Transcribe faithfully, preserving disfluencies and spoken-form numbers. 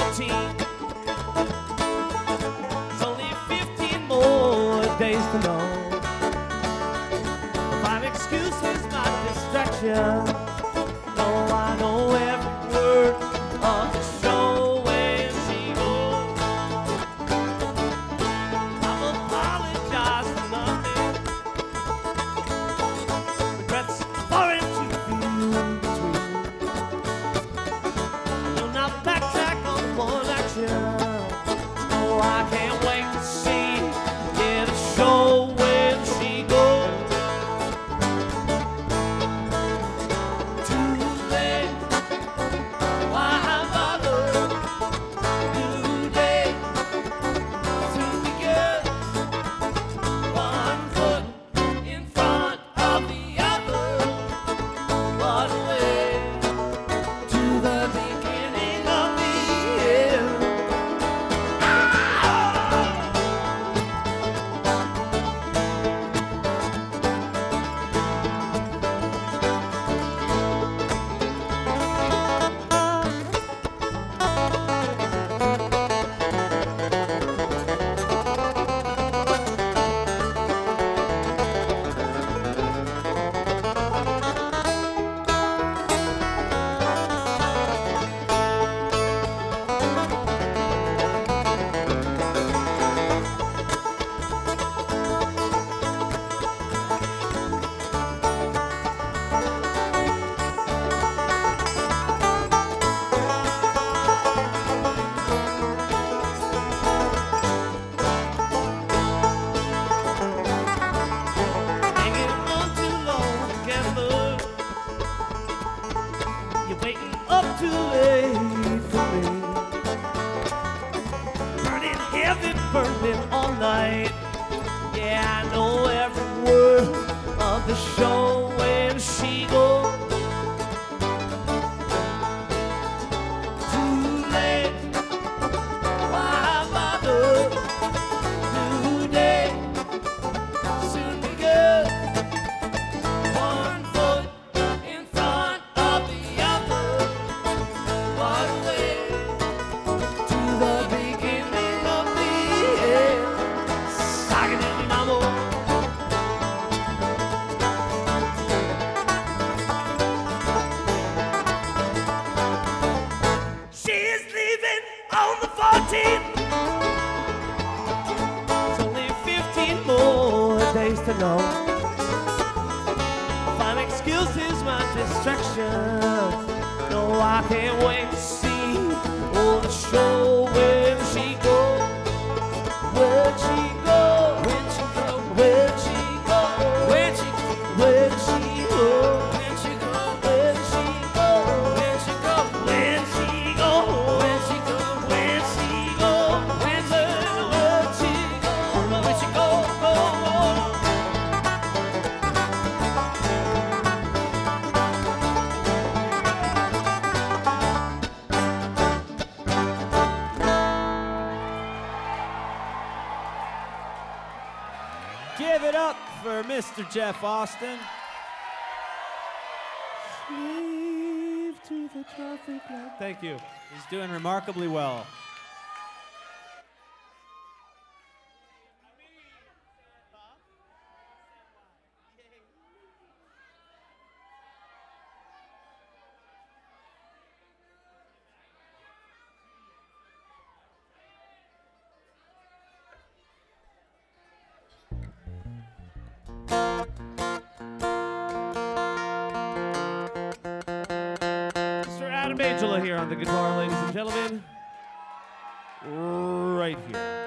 fourteen. It's only fifteen more days to know. Five excuses, my distraction. No, I know every word of the show when she goes. I've apologized for nothing. Regrets for it to feel between. Will not backtrack on one action. Oh, I can't wait to see yeah, the show when she goes. Too late. Why bother? New day. Soon begins. One foot in front of the other. What a way to the beginning of the end. Hanging on too long together. You're waiting up too late for me. Burning heavy, burning all night. Yeah, I know every word of the show when she goes. Too late. Why bother? New day. Soon begins. One foot in front of the other. What a way to the beginning of the end. Sagging in my mouth. She's leaving on the fourteenth. It's only fifteen more days to know. Find excuses, my distractions. No, I can't wait to see oh, the show when she goes. Where'd she go? Where'd she go? Where'd she go? Where'd she go? Where'd she go? Where'd she go? Where'd she go? Where'd she go? Where'd she go? Where'd she go? Where'd she go? Where'd she go? Where'd she go? Give it up for Mister Jeff Austin. Slave to the traffic light. Thank you. He's doing remarkably well. Mister Adam Angela here on the guitar, ladies and gentlemen. Right here.